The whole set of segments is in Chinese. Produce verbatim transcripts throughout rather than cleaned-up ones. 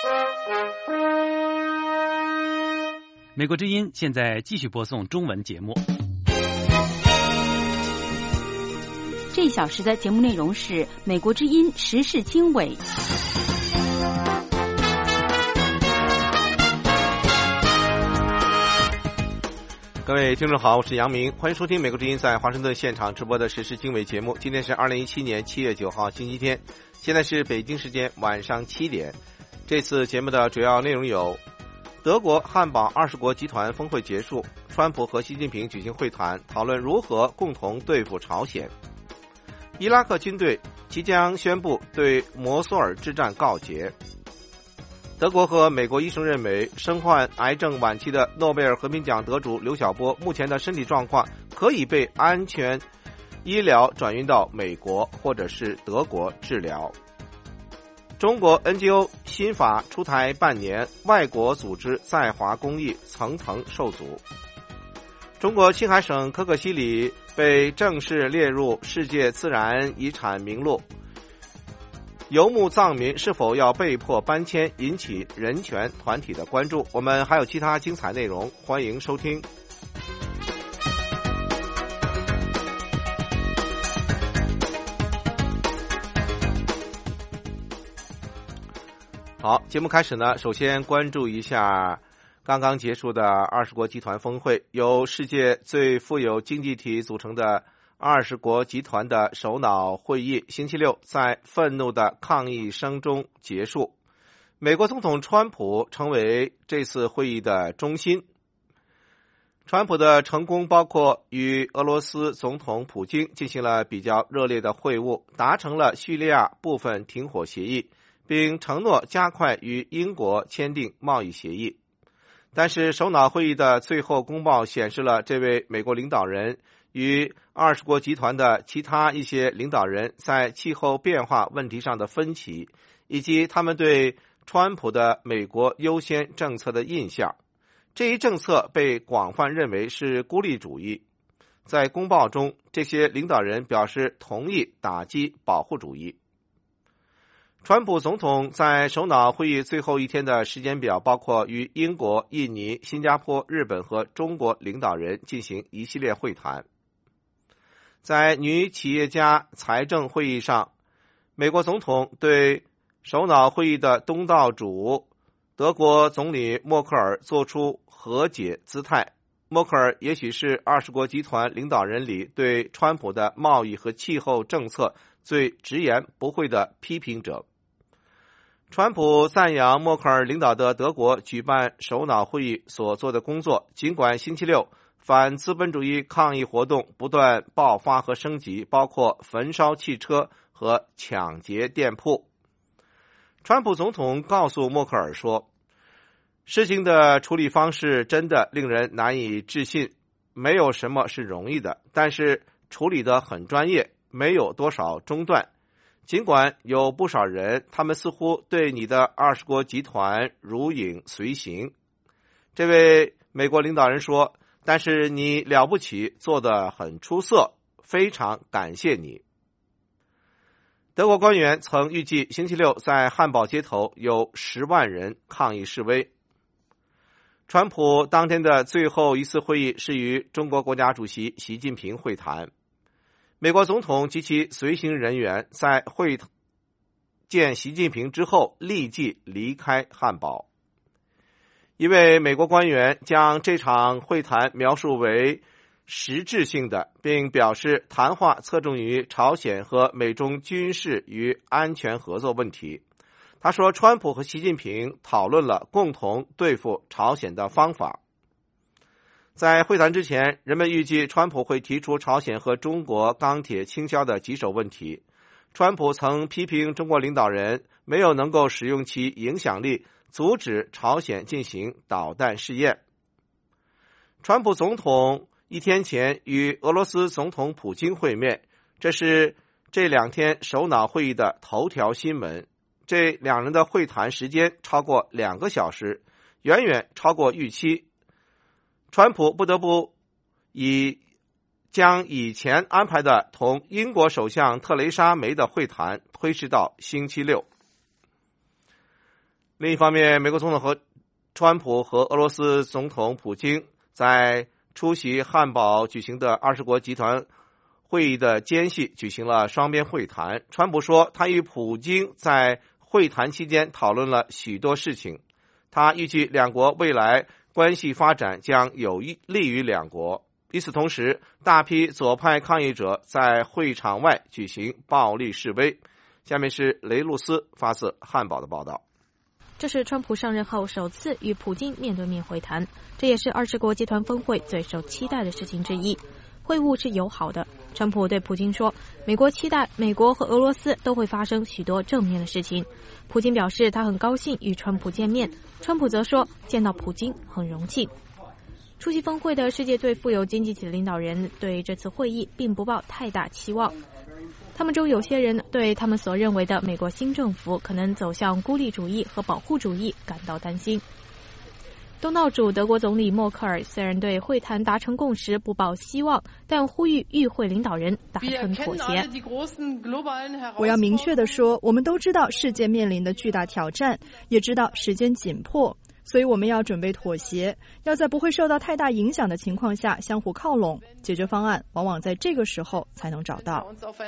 美国之音现在继续播送中文节目。 这一小时的节目内容是美国之音时事经纬。 各位听众好，我是杨明，欢迎收听美国之音在华盛顿现场直播的时事经纬节目。今天是二零一七年七月九号星期天，现在是北京时间晚上七点。这次节目的主要内容有：德国汉堡二十国集团峰会结束，川普和习近平举行会谈，讨论如何共同对付朝鲜。伊拉克军队即将宣布对摩苏尔之战告捷。德国和美国医生认为，身患癌症晚期的诺贝尔和平奖得主刘晓波目前的身体状况可以被安全医疗转运到美国或者是德国治疗。中国 N G O 新法出台半年，外国组织在华公益层层受阻。中国青海省可可西里被正式列入世界自然遗产名录，游牧藏民是否要被迫搬迁引起人权团体的关注。我们还有其他精彩内容，欢迎收听。好，节目开始呢，首先关注一下刚刚结束的二十国集团峰会，由世界最富有经济体组成的二十国集团的首脑会议星期六在愤怒的抗议声中结束。美国总统川普成为这次会议的中心。川普的成功包括与俄罗斯总统普京进行了比较热烈的会晤，达成了叙利亚部分停火协议，并承诺加快与英国签订贸易协议。但是首脑会议的最后公报显示了这位美国领导人与二十国集团的其他一些领导人在气候变化问题上的分歧，以及他们对川普的美国优先政策的印象。这一政策被广泛认为是孤立主义。在公报中，这些领导人表示同意打击保护主义。川普总统在首脑会议最后一天的时间表包括与英国、印尼、新加坡、日本和中国领导人进行一系列会谈。在女企业家财政会议上，美国总统对首脑会议的东道主德国总理默克尔做出和解姿态。默克尔也许是二十国集团领导人里对川普的贸易和气候政策最直言不讳的批评者。川普赞扬默克尔领导的德国举办首脑会议所做的工作，尽管星期六反资本主义抗议活动不断爆发和升级，包括焚烧汽车和抢劫店铺。川普总统告诉默克尔说，事情的处理方式真的令人难以置信，没有什么是容易的，但是处理得很专业，没有多少中断。尽管有不少人，他们似乎对你的二十国集团如影随形。这位美国领导人说，但是你了不起，做得很出色，非常感谢你。德国官员曾预计星期六在汉堡街头有十万人抗议示威。川普当天的最后一次会议是与中国国家主席习近平会谈。美国总统及其随行人员在会见习近平之后立即离开汉堡。一位美国官员将这场会谈描述为实质性的，并表示谈话侧重于朝鲜和美中军事与安全合作问题。他说，川普和习近平讨论了共同对付朝鲜的方法。在会谈之前，人们预计川普会提出朝鲜和中国钢铁倾销的棘手问题。川普曾批评中国领导人没有能够使用其影响力阻止朝鲜进行导弹试验。川普总统一天前与俄罗斯总统普京会面，这是这两天首脑会议的头条新闻。这两人的会谈时间超过两个小时，远远超过预期。川普不得不以将以前安排的同英国首相特蕾莎梅的会谈推迟到星期六。 另一方面，美国总统和川普和俄罗斯总统普京在出席汉堡举行的二十国集团会议的间隙举行了双边会谈。川普说，他与普京在会谈期间讨论了许多事情，他预计两国未来关系发展将有利于两国。与此同时，大批左派抗议者在会场外举行暴力示威。下面是雷路斯发自汉堡的报道。 这是川普上任后首次与普京面对面会谈，这也是二十国集团峰会最受期待的事情之一。会晤是友好的，川普对普京说，美国期待美国和俄罗斯都会发生许多正面的事情。普京表示他很高兴与川普见面，川普则说见到普京很荣幸。出席峰会的世界最富有经济体的领导人对这次会议并不抱太大期望，他们中有些人对他们所认为的美国新政府可能走向孤立主义和保护主义感到担心。东道主德国总理默克尔虽然对会谈达成共识不抱希望，但呼吁与会领导人达成妥协。 我要明确地说，我们都知道世界面临的巨大挑战，也知道时间紧迫，所以我们要准备妥协，要在不会受到太大影响的情况下相互靠拢。解决方案往往在这个时候才能找到。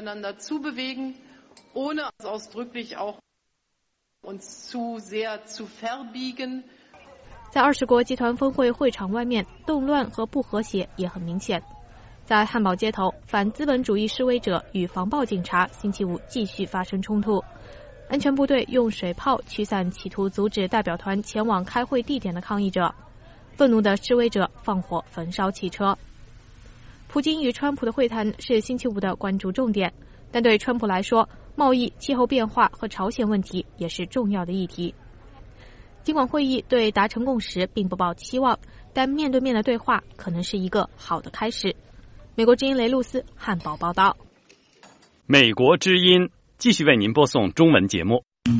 在二十国集团峰会会场外面，动乱和不和谐也很明显。在汉堡街头，反资本主义示威者与防暴警察星期五继续发生冲突，安全部队用水炮驱散企图阻止代表团前往开会地点的抗议者，愤怒的示威者放火焚烧汽车。普京与川普的会谈是星期五的关注重点，但对川普来说，贸易、气候变化和朝鲜问题也是重要的议题。尽管会议对达成共识并不抱期望，但面对面的对话可能是一个好的开始。美国之音雷路斯汉堡报道。 美国之音继续为您播送中文节目。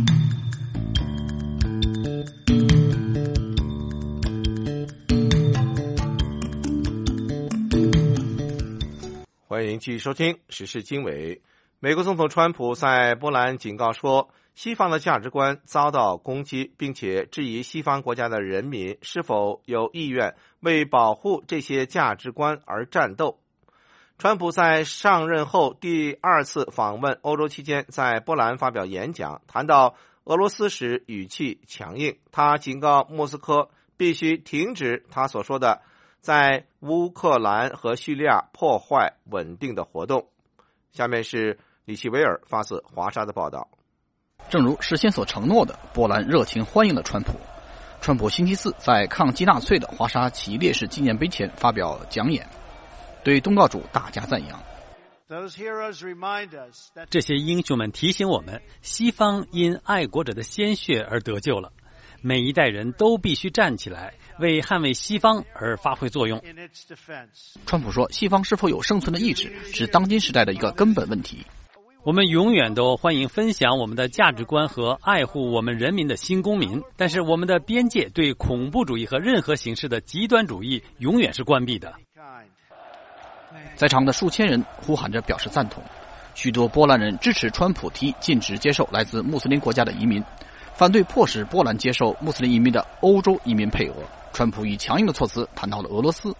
欢迎继续收听时事经纬。美国总统川普在波兰警告说，西方的价值观遭到攻击，并且质疑西方国家的人民是否有意愿为保护这些价值观而战斗。川普在上任后第二次访问欧洲期间，在波兰发表演讲，谈到俄罗斯时语气强硬，他警告莫斯科必须停止他所说的在乌克兰和叙利亚破坏稳定的活动。下面是李奇维尔发自华沙的报道。 正如事先所承诺的，波兰热情欢迎了川普。川普星期四在抗击纳粹的华沙起义烈士纪念碑前发表讲演，对东道主大加赞扬。 这些英雄们提醒我们，西方因爱国者的鲜血而得救了。每一代人都必须站起来，为捍卫西方而发挥作用。 川普说，西方是否有生存的意志是当今时代的一个根本问题。 我们永远都欢迎分享我们的价值观和爱护我们人民的新公民，但是我们的边界对恐怖主义和任何形式的极端主义永远是关闭的。 在场的数千人呼喊着表示赞同，许多波兰人支持川普提禁止接受来自穆斯林国家的移民，反对迫使波兰接受穆斯林移民的欧洲移民配额。川普以强硬的措辞谈到了俄罗斯。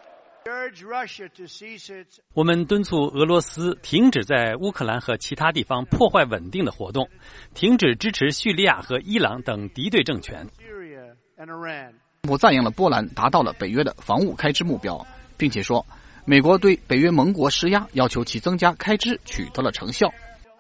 我们敦促俄罗斯停止在乌克兰和其他地方破坏稳定的活动，停止支持叙利亚和伊朗等敌对政权。 川普赞扬了波兰达到了北约的防务开支目标，并且说美国对北约盟国施压，要求其增加开支取得了成效。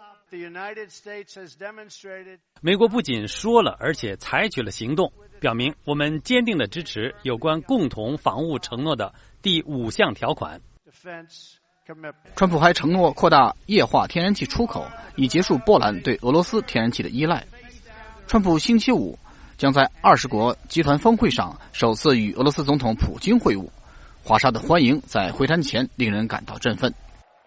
美国不仅说了，而且采取了行动，表明我们坚定的支持有关共同防务承诺的第五项条款。 川普还承诺扩大液化天然气出口，以结束波兰对俄罗斯天然气的依赖。川普星期五将在二十国集团峰会上首次与俄罗斯总统普京会晤。华沙的欢迎在会谈前令人感到振奋。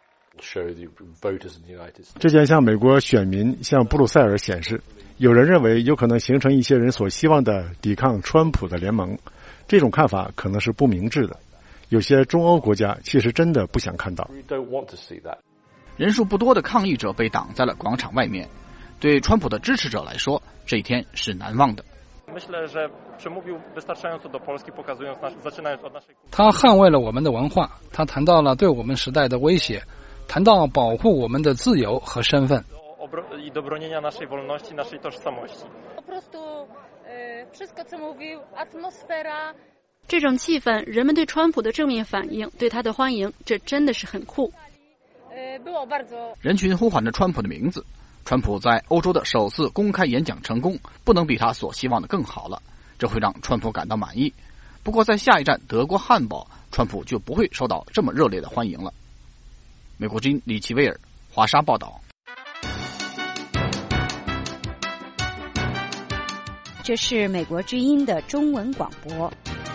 这将向美国选民向布鲁塞尔显示，有人认为有可能形成一些人所希望的抵抗川普的联盟，这种看法可能是不明智的。有些中欧国家其实真的不想看到。 人数不多的抗议者被挡在了广场外面，对川普的支持者来说，这一天是难忘的。 他捍卫了我们的文化，他谈到了对我们时代的威胁，谈到保护我们的自由和身份。 这种气氛，人们对川普的正面反应，对他的欢迎，这真的是很酷。 人群呼喊着川普的名字，川普在欧洲的首次公开演讲成功，不能比他所希望的更好了，这会让川普感到满意。不过在下一站德国汉堡，川普就不会受到这么热烈的欢迎了。美国之音李奇威尔华沙报道。 这是美国之音的中文广播。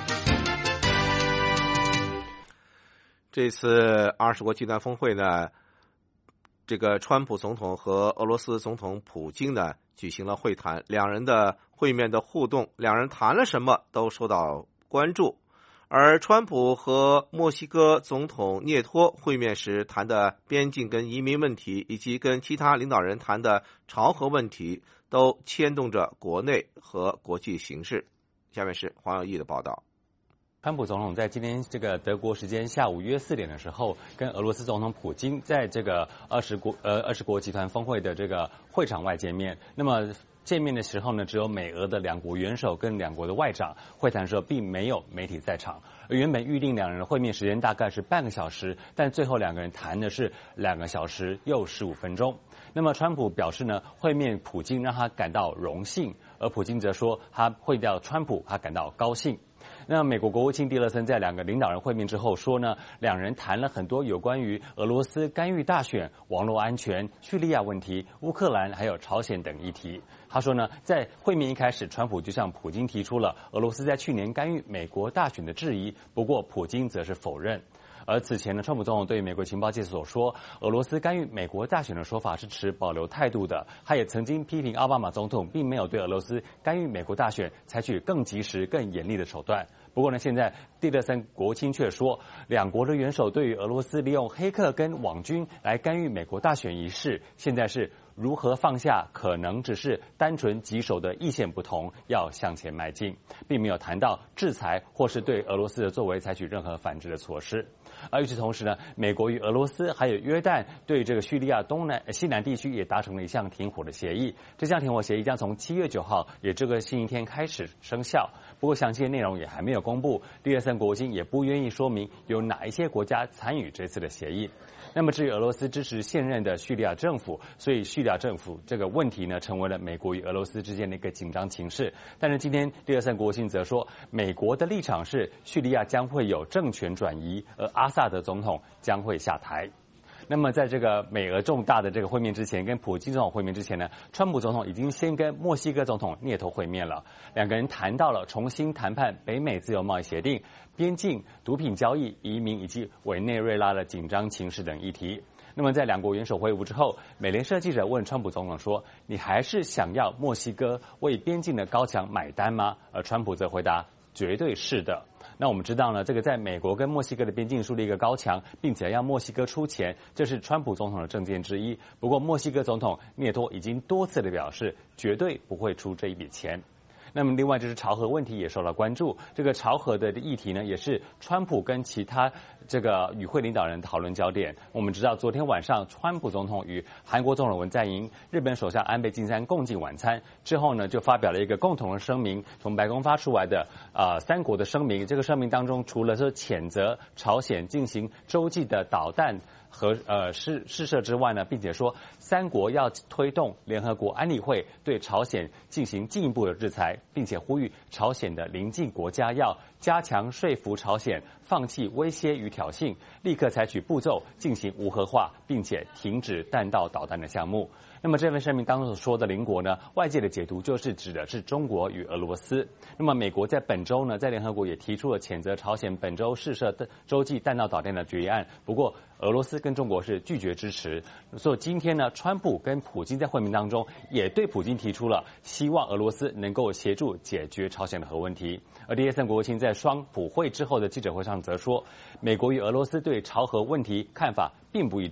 这次二十国集团峰会呢，这个川普总统和俄罗斯总统普京呢举行了会谈，两人的会面的互动，两人谈了什么都受到关注。而川普和墨西哥总统涅托会面时谈的边境跟移民问题，以及跟其他领导人谈的朝核问题，都牵动着国内和国际形势。下面是黄友义的报道。 川普总统在今天这个德国时间下午约四点的时候，跟俄罗斯总统普京在这个二十国呃二十国集团峰会的这个会场外见面。那么见面的时候呢，只有美俄的两国元首跟两国的外长。会谈的时候并没有媒体在场。而原本预定两人的会面时间大概是半个小时，但最后两个人谈的是两个小时又十五分钟。那么川普表示呢，会面普京让他感到荣幸，而普京则说他会见川普他感到高兴。那美国国务卿蒂勒森在两个领导人会面之后说呢，两人谈了很多有关于俄罗斯干预大选、网络安全、叙利亚问题、乌克兰还有朝鲜等议题。他说呢，在会面一开始，川普就向普京提出了俄罗斯在去年干预美国大选的质疑，不过普京则是否认。而此前呢，川普总统对美国情报界所说俄罗斯干预美国大选的说法是持保留态度的。他也曾经批评奥巴马总统并没有对俄罗斯干预美国大选采取更及时、更严厉的手段。不过呢，现在蒂勒森国务卿却说，两国的元首对于俄罗斯利用黑客跟网军来干预美国大选一事，现在是如何放下可能只是单纯棘手的意见不同，要向前迈进，并没有谈到制裁或是对俄罗斯的作为采取任何反制的措施。而与此同时呢，美国与俄罗斯还有约旦对这个叙利亚东南西南地区也达成了一项停火的协议。这项停火协议将从七月九号，也这个星期天开始生效。不过详细的内容也还没有公布，蒂勒森国务卿也不愿意说明有哪一些国家参与这次的协议。那么至于俄罗斯支持现任的叙利亚政府，所以叙利亚政府这个问题呢，成为了美国与俄罗斯之间的一个紧张情势。但是今天蒂勒森国务卿则说，美国的立场是叙利亚将会有政权转移，而阿萨德总统将会下台。那么在这个美俄重大的这个会面之前，跟普京总统会面之前呢，川普总统已经先跟墨西哥总统涅托会面了，两个人谈到了重新谈判北美自由贸易协定、边境、毒品交易、移民以及委内瑞拉的紧张情势等议题。那么在两国元首会晤之后，美联社记者问川普总统说，你还是想要墨西哥为边境的高墙买单吗？而川普则回答，绝对是的。那我们知道呢，这个在美国跟墨西哥的边境树立一个高墙，并且要墨西哥出钱，这是川普总统的政见之一。不过墨西哥总统涅托已经多次的表示，绝对不会出这一笔钱。那么另外就是朝核问题也受到关注，这个朝核的议题呢，也是川普跟其他这个与会领导人讨论焦点。我们知道昨天晚上川普总统与韩国总统文在寅、日本首相安倍晋三共进晚餐之后呢，就发表了一个共同的声明，从白宫发出来的呃三国的声明。这个声明当中除了说谴责朝鲜进行洲际的导弹和呃试试射之外呢，并且说三国要推动联合国安理会对朝鲜进行进一步的制裁，并且呼吁朝鲜的邻近国家要加强说服朝鲜放弃威胁与挑衅，立刻采取步骤进行无核化，并且停止弹道导弹的项目。那么这份声明当中所说的邻国呢，外界的解读就是指的是中国与俄罗斯。那么美国在本周呢，在联合国也提出了谴责朝鲜本周试射洲际弹道导弹的决议案，不过俄罗斯跟中国是拒绝支持。所以今天呢，川普跟普京在会面当中也对普京提出了希望俄罗斯能够协助解决朝鲜的核问题。而蒂勒森国务卿在双普会之后的记者会上则说，美国与俄罗斯对朝核问题看法并不一致。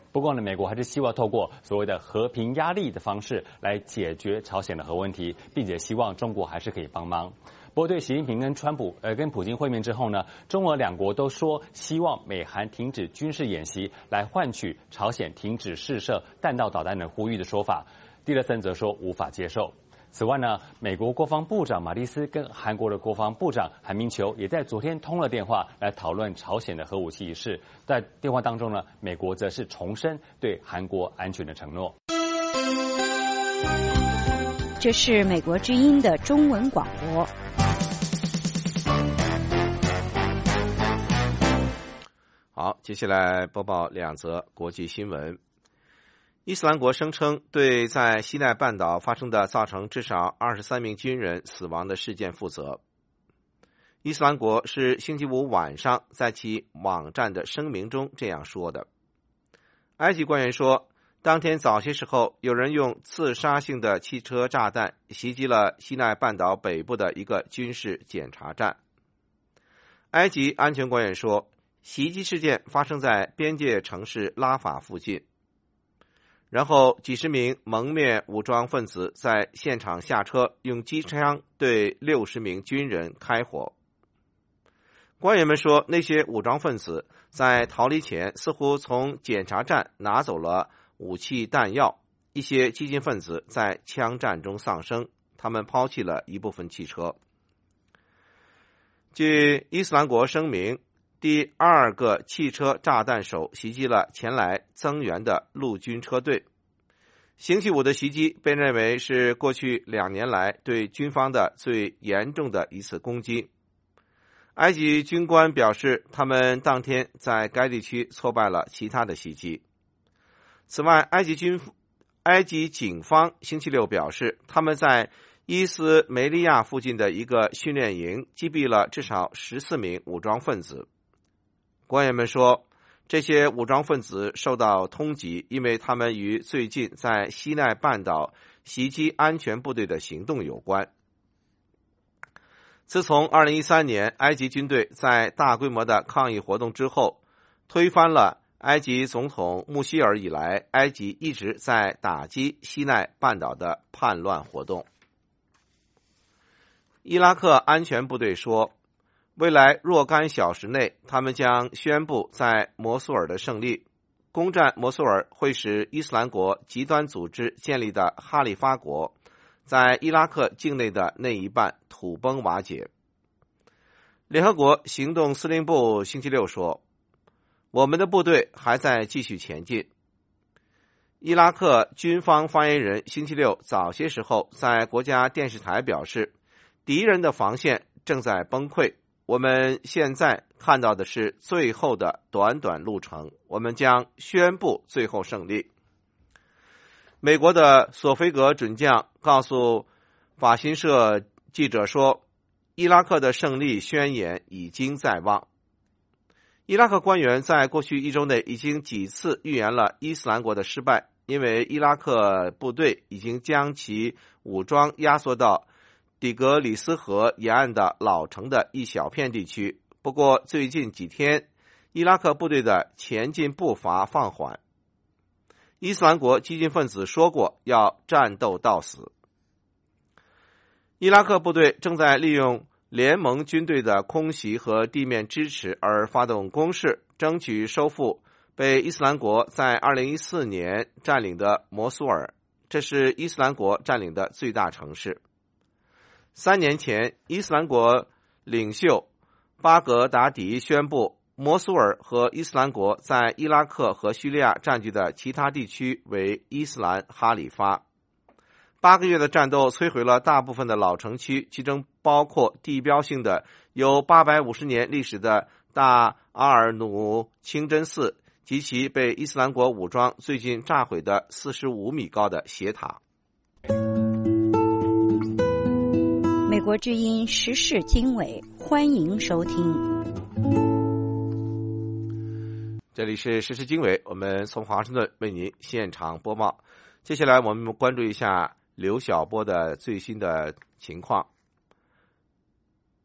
不过呢，美国还是希望透过所谓的和平压力的方式来解决朝鲜的核问题，并且希望中国还是可以帮忙。不过，对习近平跟川普呃跟普京会面之后呢，中俄两国都说希望美韩停止军事演习，来换取朝鲜停止试射弹道导弹的呼吁的说法。蒂勒森则说无法接受。此外呢，美国国防部长马蒂斯跟韩国的国防部长韩明球也在昨天通了电话，来讨论朝鲜的核武器一事。在电话当中呢，美国则是重申对韩国安全的承诺。 这是美国之音的中文广播。 好，接下来播报两则国际新闻。伊斯兰国声称对在西奈半岛发生的造成至少二十三名军人死亡的事件负责。伊斯兰国是星期五晚上在其网站的声明中这样说的。埃及官员说，当天早些时候，有人用刺杀性的汽车炸弹袭击了西奈半岛北部的一个军事检查站。埃及安全官员说，袭击事件发生在边界城市拉法附近。然后几十名蒙面武装分子在现场下车，用机枪对六十名军人开火。官员们说，那些武装分子在逃离前似乎从检查站拿走了武器弹药，一些激进分子在枪战中丧生，他们抛弃了一部分汽车。据伊斯兰国声明，第二个汽车炸弹手袭击了前来增援的陆军车队。星期五的袭击被认为是过去两年来对军方的最严重的一次攻击。埃及军官表示，他们当天在该地区挫败了其他的袭击。此外，埃及军埃及警方星期六表示，他们在伊斯梅利亚附近的一个训练营击毙了至少十四名武装分子。官员们说，这些武装分子受到通缉，因为他们与最近在西奈半岛袭击安全部队的行动有关。自从二零一三年埃及军队在大规模的抗议活动之后，推翻了埃及总统穆希尔以来，埃及一直在打击西奈半岛的叛乱活动。伊拉克安全部队说，未来若干小时内，他们将宣布在摩苏尔的胜利。攻占摩苏尔会使伊斯兰国极端组织建立的哈里发国在伊拉克境内的那一半土崩瓦解。联合国行动司令部星期六说，我们的部队还在继续前进。伊拉克军方发言人星期六早些时候在国家电视台表示，敌人的防线正在崩溃，我们现在看到的是最后的短短路程，我们将宣布最后胜利。美国的索菲格准将告诉法新社记者说，伊拉克的胜利宣言已经在望。伊拉克官员在过去一周内已经几次预言了伊斯兰国的失败，因为伊拉克部队已经将其武装压缩到底格里斯河沿岸的老城的一小片地区。不过最近几天，伊拉克部队的前进步伐放缓。伊斯兰国激进分子说过要战斗到死。伊拉克部队正在利用联盟军队的空袭和地面支持而发动攻势，争取收复被伊斯兰国在二零一四年占领的摩苏尔，这是伊斯兰国占领的最大城市。三年前，伊斯兰国领袖巴格达迪宣布，摩苏尔和伊斯兰国在伊拉克和叙利亚占据的其他地区为伊斯兰哈里发。八个月的战斗摧毁了大部分的老城区，其中包括地标性的有八百五十年历史的大阿尔努清真寺及其被伊斯兰国武装最近炸毁的四十五米高的斜塔。 美国之音时事经纬，欢迎收听。 这里是时事经纬，我们从华盛顿为您现场播报。接下来我们关注一下刘晓波的最新的情况。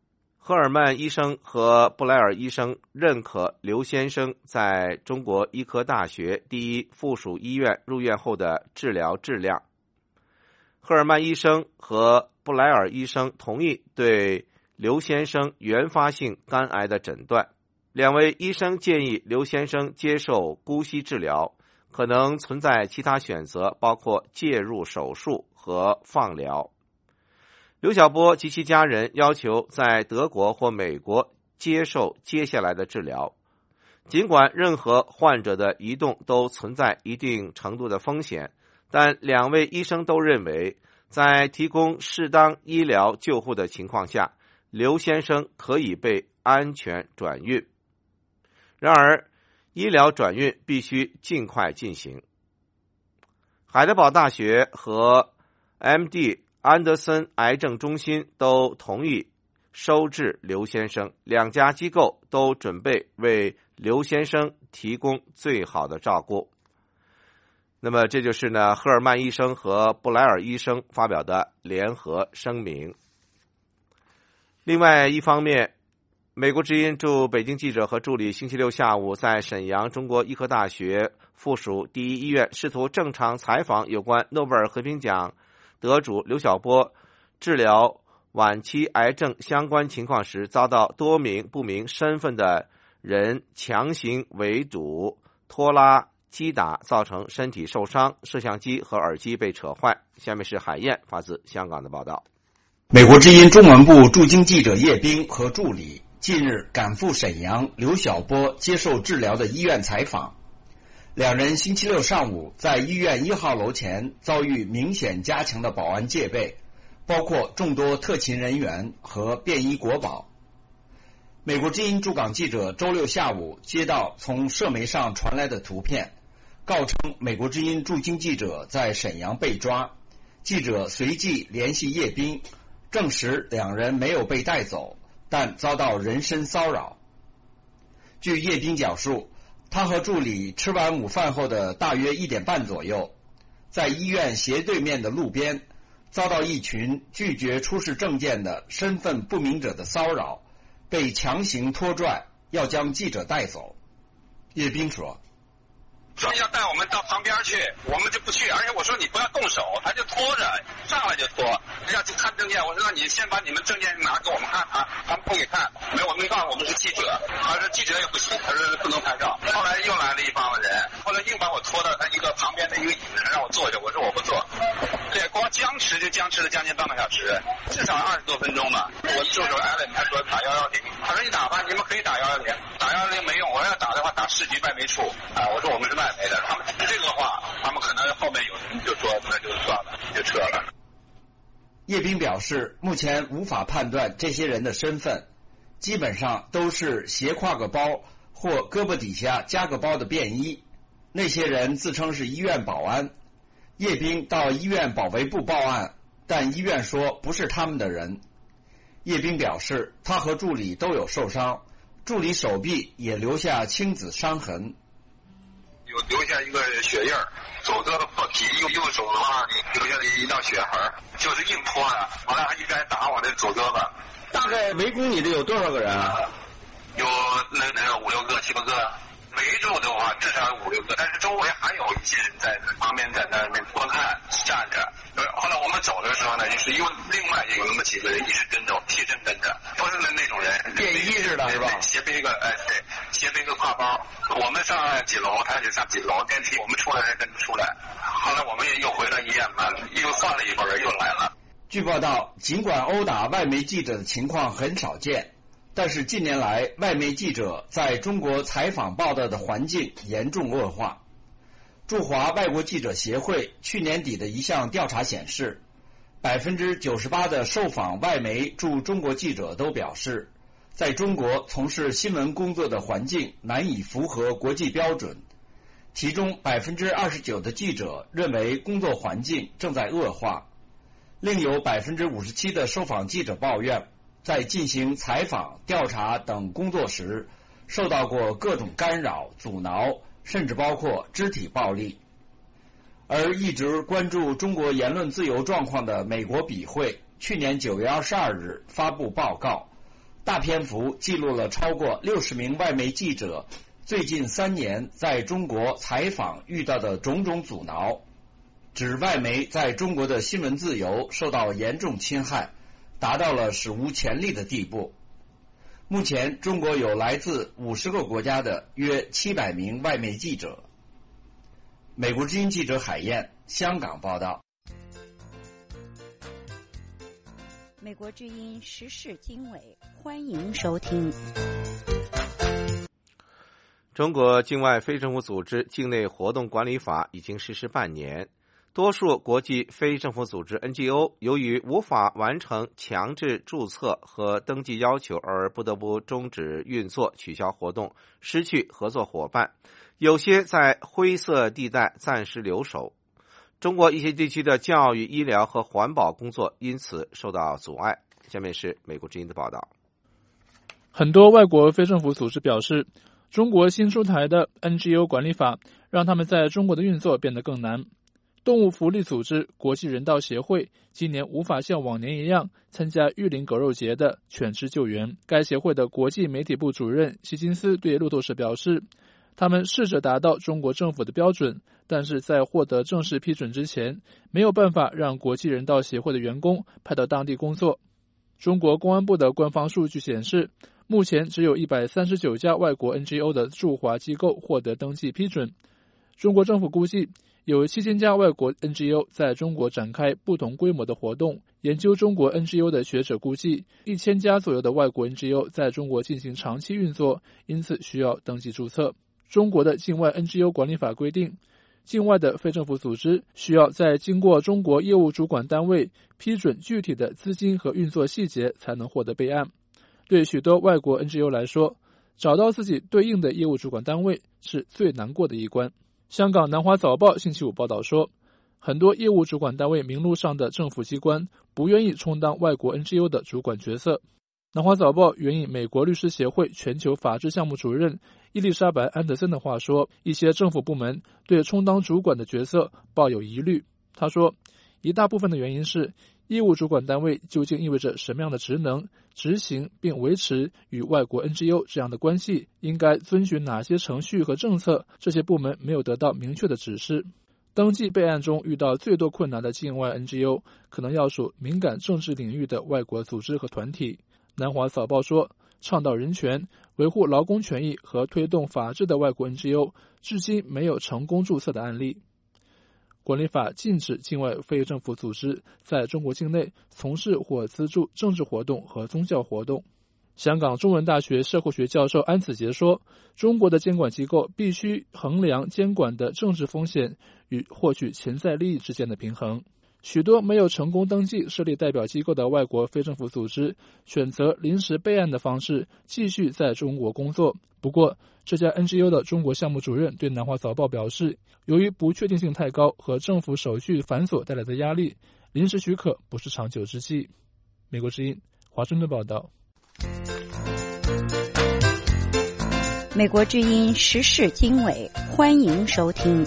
赫尔曼医生和布莱尔医生认可刘先生在中国医科大学第一附属医院入院后的治疗质量。赫尔曼医生和布莱尔医生同意对刘先生原发性肝癌的诊断。两位医生建议刘先生接受姑息治疗，可能存在其他选择，包括介入手术和放疗。刘晓波及其家人要求在德国或美国接受接下来的治疗。尽管任何患者的移动都存在一定程度的风险，但两位医生都认为，在提供适当医疗救护的情况下，刘先生可以被安全转运。然而，医疗转运必须尽快进行。海德堡大学和 M D 安德森癌症中心都同意收治刘先生，两家机构都准备为刘先生提供最好的照顾。那么这就是呢，赫尔曼医生和布莱尔医生发表的联合声明。另外一方面，美国之音驻北京记者和助理星期六下午在沈阳中国医科大学附属第一医院试图正常采访有关诺贝尔和平奖得主刘晓波治疗晚期癌症相关情况时，遭到多名不明身份的人强行围堵、拖拉、击打，造成身体受伤，摄像机和耳机被扯坏。下面是海燕发自香港的报道。 美国之音中文部驻京记者叶冰和助理近日赶赴沈阳刘晓波接受治疗的医院采访。两人星期六上午在医院一号楼前遭遇明显加强的保安戒备，包括众多特勤人员和便衣国保。美国之音驻港记者周六下午接到从社媒上传来的图片，告称美国之音驻京记者在沈阳被抓。记者随即联系叶冰，证实两人没有被带走，但遭到人身骚扰。据叶冰讲述，他和助理吃完午饭后的大约一点半左右，在医院斜对面的路边遭到一群拒绝出示证件的身份不明者的骚扰，被强行拖拽，要将记者带走。叶冰说， 说要带我们到旁边去，我们就不去，而且我说你不要动手，他就拖着上来就拖，要去看证件，我说让你先把你们证件拿给我们看啊，他们不给看，没有，我们告诉我们是记者，他说记者也不行，他说不能拍照。后来又来了一帮子人，后来硬把我拖到他一个旁边的一个椅子上让我坐下，我说我不坐。对，光僵持就僵持了将近半个小时，至少二十多分钟吧。我助手艾伦他说打幺幺零，他说你打吧，你们可以打幺幺零，打幺幺零没用，我要打的话打市局外媒处啊，我说我们是外媒的，他们这个话，他们可能后面有人就说那就算了，就撤了。 叶冰表示，目前无法判断这些人的身份，基本上都是斜挎个包或胳膊底下夹个包的便衣。那些人自称是医院保安。叶冰到医院保卫部报案，但医院说不是他们的人。叶冰表示，他和助理都有受伤，助理手臂也留下青紫伤痕。 有留下一个血印，左胳膊破皮，右右手的话留下了一道血痕，就是硬拖的。完了，还一边打我的左胳膊。 大概围攻你的有多少个人啊？ 有那那五六个、七八个。围住的话至少有五六个，但是周围还有一些人在旁边在那边观看站着。后来我们走的时候呢，就是又另外有那么几个人一直跟着，替身跟着，都是那种人， 便衣似的是吧？ 斜背个哎对，斜背个挎包。我们上几楼，他就上几楼电梯，我们出来才跟着出来。后来我们也又回到医院嘛，又换了一拨人又来了。 据报道，尽管殴打外媒记者的情况很少见，但是近年来外媒记者在中国采访报道的环境严重恶化。驻华外国记者协会去年底的一项调查显示，百分之九十八的受访外媒驻中国记者都表示，在中国从事新闻工作的环境难以符合国际标准。其中百分之二十九的记者认为工作环境正在恶化，另有百分之五十七的受访记者抱怨，在进行采访、调查等工作时，受到过各种干扰、阻挠，甚至包括肢体暴力。而一直关注中国言论自由状况的美国笔会，去年九月二十二日发布报告， 大篇幅记录了超过六十名外媒记者最近三年在中国采访遇到的种种阻挠，指外媒在中国的新闻自由受到严重侵害，达到了史无前例的地步。目前，中国有来自五十个国家的约七百名外媒记者。美国之音记者海燕，香港报道。 美国之音时事经纬，欢迎收听。 中国境外非政府组织境内活动管理法已经实施半年，多数国际非政府组织 N G O 由于无法完成强制注册和登记要求而不得不终止运作、取消活动，失去合作伙伴，有些在灰色地带暂时留守。中国一些地区的教育、医疗和环保工作因此受到阻碍。下面是美国之音的报道。 很多外国非政府组织表示，中国新出台的 N G O 管理法让他们在中国的运作变得更难。动物福利组织国际人道协会今年无法像往年一样参加玉林狗肉节的犬只救援。该协会的国际媒体部主任希金斯对路透社表示，他们试着达到中国政府的标准，但是在获得正式批准之前，没有办法让国际人道协会的员工派到当地工作。中国公安部的官方数据显示，目前只有一百三十九家外国 N G O 的驻华机构获得登记批准。中国政府估计有七千家外国 N G O 在中国展开不同规模的活动。研究中国 N G O 的学者估计，一千家左右的外国 N G O 在中国进行长期运作，因此需要登记注册。中国的境外 N G O 管理法规定，境外的非政府组织需要在经过中国业务主管单位批准具体的资金和运作细节才能获得备案。对许多外国 N G O 来说，找到自己对应的业务主管单位是最难过的一关。香港南华早报星期五报道说，很多业务主管单位名录上的政府机关不愿意充当外国 N G O 的主管角色。南华早报援引美国律师协会全球法制项目主任伊丽莎白·安德森的话说，一些政府部门对充当主管的角色抱有疑虑。他说，一大部分的原因是业务主管单位究竟意味着什么样的职能，执行并维持与外国 N G O 这样的关系，应该遵循哪些程序和政策，这些部门没有得到明确的指示。登记备案中遇到最多困难的境外 N G O 可能要数敏感政治领域的外国组织和团体。南华早报说，倡导人权、维护劳工权益和推动法治的外国 N G O 至今没有成功注册的案例。管理法禁止境外非政府组织在中国境内从事或资助政治活动和宗教活动。香港中文大学社会学教授安子杰说，中国的监管机构必须衡量监管的政治风险与获取潜在利益之间的平衡。许多没有成功登记设立代表机构的外国非政府组织选择临时备案的方式继续在中国工作。不过，这家 N G O 的中国项目主任对南华早报表示，由于不确定性太高和政府手续繁琐带来的压力，临时许可不是长久之计。美国之音华盛顿报道。 美国之音时事经纬，欢迎收听。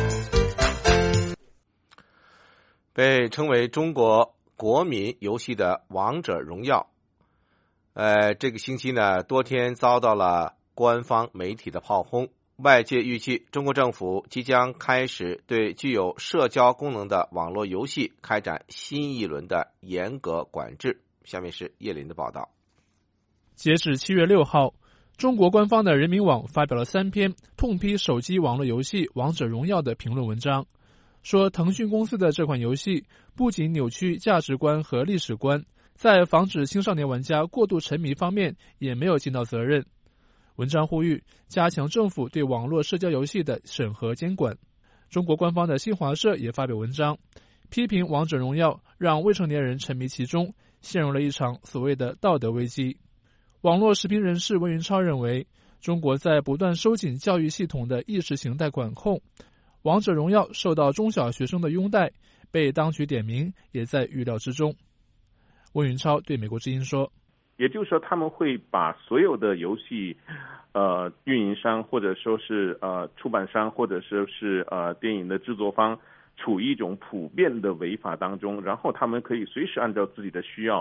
被称为中国国民游戏的王者荣耀，呃，这个星期呢，多天遭到了官方媒体的炮轰。外界预计，中国政府即将开始对具有社交功能的网络游戏开展新一轮的严格管制。下面是叶林的报道。 截止七月六号，中国官方的人民网发表了三篇痛批手机网络游戏《王者荣耀》的评论文章，说腾讯公司的这款游戏不仅扭曲价值观和历史观，在防止青少年玩家过度沉迷方面也没有尽到责任。文章呼吁加强政府对网络社交游戏的审核监管。中国官方的新华社也发表文章，批评《王者荣耀》让未成年人沉迷其中，陷入了一场所谓的道德危机。网络时评人士温云超认为，中国在不断收紧教育系统的意识形态管控，王者荣耀受到中小学生的拥戴，被当局点名也在预料之中。温云超对美国之音说， 也就是说他们会把所有的游戏呃运营商或者说是呃出版商或者说是呃电影的制作方处于一种普遍的违法当中，然后他们可以随时按照自己的需要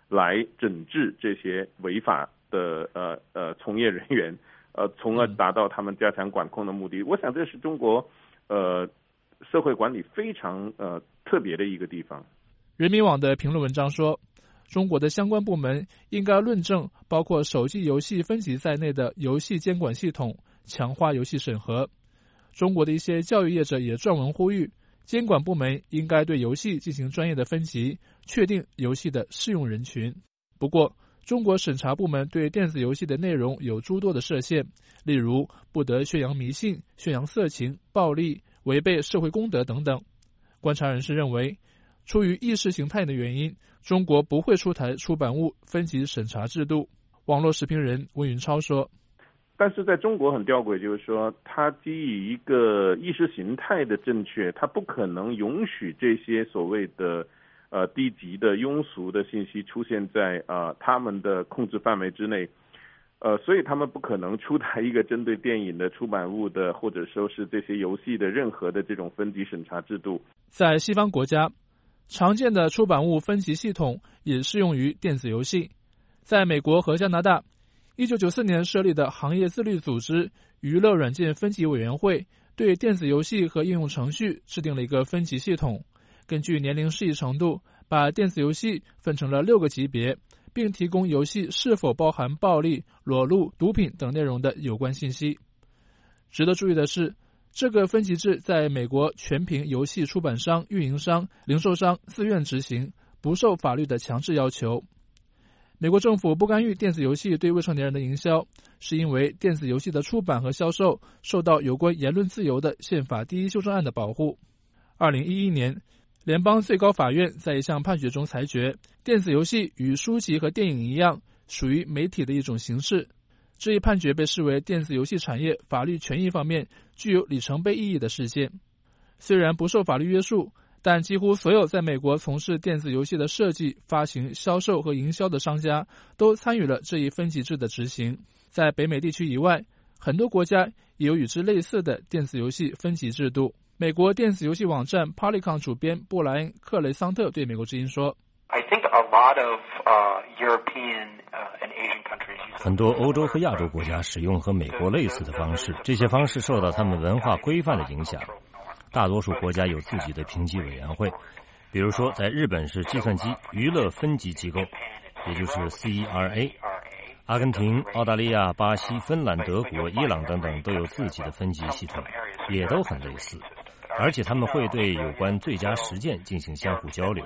来整治这些违法的呃呃从业人员，呃，从而达到他们加强管控的目的。我想这是中国呃社会管理非常呃特别的一个地方。 人民网的评论文章说，中国的相关部门应该论证包括手机游戏分级在内的游戏监管系统，强化游戏审核。中国的一些教育业者也撰文呼吁，监管部门应该对游戏进行专业的分级，确定游戏的适用人群。不过，中国审查部门对电子游戏的内容有诸多的设限，例如不得宣扬迷信、宣扬色情、暴力、违背社会公德等等。观察人士认为，出于意识形态的原因，中国不会出台出版物分级审查制度。网络时评人温云超说， 但是在中国很吊诡，就是说它基于一个意识形态的正确，它不可能允许这些所谓的呃低级的庸俗的信息出现在呃他们的控制范围之内，呃所以他们不可能出台一个针对电影的出版物的或者说是这些游戏的任何的这种分级审查制度。 在西方国家，常见的出版物分级系统也适用于电子游戏。在美国和加拿大，一九九四年设立的行业自律组织娱乐软件分级委员会对电子游戏和应用程序制定了一个分级系统，根据年龄适宜程度，把电子游戏分成了六个级别，并提供游戏是否包含暴力、裸露、毒品等内容的有关信息。值得注意的是，这个分级制在美国全凭游戏出版商、运营商、零售商自愿执行，不受法律的强制要求。美国政府不干预电子游戏对未成年人的营销，是因为电子游戏的出版和销售受到有关言论自由的宪法第一修正案的保护。二零一一年，联邦最高法院在一项判决中裁决，电子游戏与书籍和电影一样，属于媒体的一种形式。这一判决被视为电子游戏产业法律权益方面具有里程碑意义的事件。虽然不受法律约束，但几乎所有在美国从事电子游戏的设计、发行、销售和营销的商家都参与了这一分级制的执行。在北美地区以外，很多国家也有与之类似的电子游戏分级制度。美国电子游戏网站 Polycon 主编布莱恩·克雷桑特对美国之音说， I think a lot of uh, European uh, and Asian countries use 很多欧洲和亚洲国家使用和美国类似的方式，这些方式受到他们文化规范的影响。大多数国家有自己的评级委员会，比如说在日本是计算机娱乐分级机构，也就是 C E R A。 阿根廷、澳大利亚、巴西、芬兰、德国、伊朗等等都有自己的分级系统，也都很类似，而且他们会对有关最佳实践进行相互交流。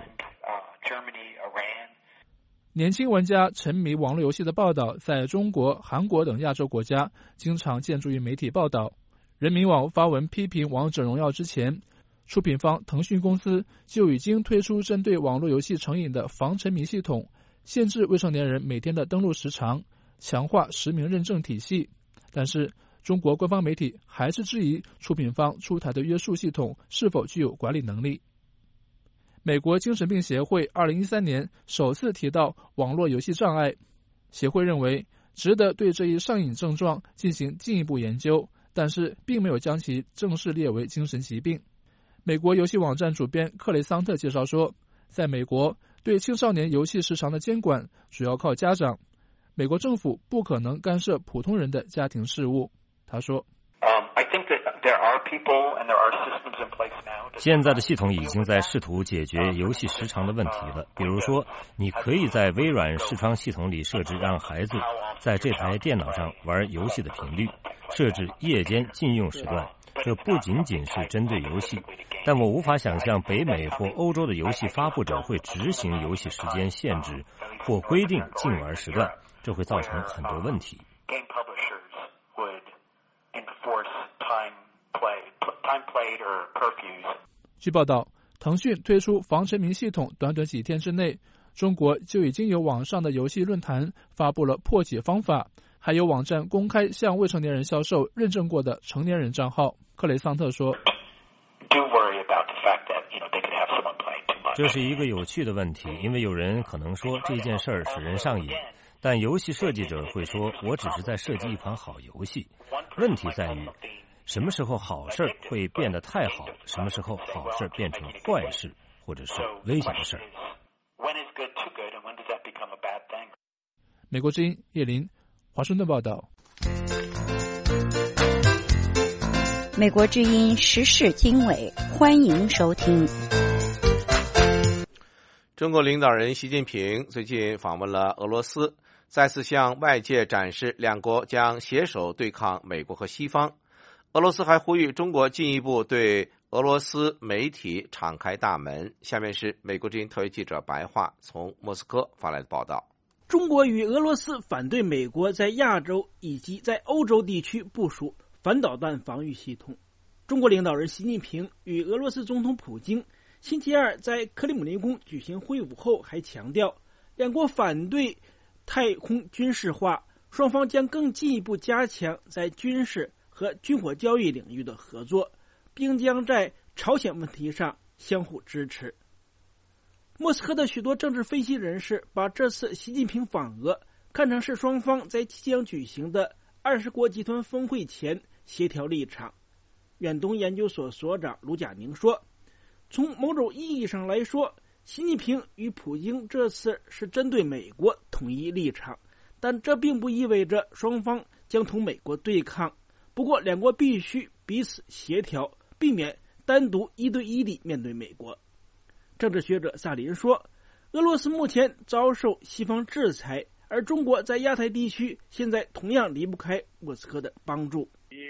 年轻玩家沉迷网络游戏的报道在中国、韩国等亚洲国家经常见诸于媒体报道。人民网发文批评王者荣耀之前，出品方腾讯公司就已经推出针对网络游戏成瘾的防沉迷系统，限制未成年人每天的登录时长，强化实名认证体系。但是中国官方媒体还是质疑出品方出台的约束系统是否具有管理能力。美国精神病协会二零一三年首次提到网络游戏障碍，协会认为值得对这一上瘾症状进行进一步研究，但是并没有将其正式列为精神疾病。美国游戏网站主编克雷桑特介绍说，在美国对青少年游戏时长的监管主要靠家长，美国政府不可能干涉普通人的家庭事务。他说， 现在的系统已经在试图解决游戏时长的问题了。比如说，你可以在微软视窗系统里设置让孩子在这台电脑上玩游戏的频率，设置夜间禁用时段。这不仅仅是针对游戏，但我无法想象北美或欧洲的游戏发布者会执行游戏时间限制或规定禁玩时段，这会造成很多问题。 据报道，腾讯推出防沉迷系统短短几天之内，中国就已经有网上的游戏论坛发布了破解方法，还有网站公开向未成年人销售认证过的成年人账号。克雷桑特说， 这是一个有趣的问题，因为有人可能说这件事儿使人上瘾，但游戏设计者会说我只是在设计一款好游戏。问题在于什么时候好事会变得太好，什么时候好事变成坏事或者是危险的事。 美国之音叶林，华盛顿报道。 美国之音时事经纬，欢迎收听。 中国领导人习近平最近访问了俄罗斯，再次向外界展示两国将携手对抗美国和西方。俄罗斯还呼吁中国进一步对俄罗斯媒体敞开大门。下面是美国之音特约记者白桦从莫斯科发来的报道。 中国与俄罗斯反对美国在亚洲以及在欧洲地区部署反导弹防御系统。中国领导人习近平与俄罗斯总统普京星期二在克里姆林宫举行会晤后，还强调两国反对太空军事化，双方将更进一步加强在军事和军火交易领域的合作，并将在朝鲜问题上相互支持。莫斯科的许多政治分析人士把这次习近平访俄看成是双方在即将举行的二十国集团峰会前协调立场。远东研究所所长卢贾宁说，从某种意义上来说，习近平与普京这次是针对美国统一立场，但这并不意味着双方将同美国对抗。不过两国必须彼此协调，避免单独一对一地面对美国。政治学者萨林说，俄罗斯目前遭受西方制裁，而中国在亚太地区现在同样离不开莫斯科的帮助。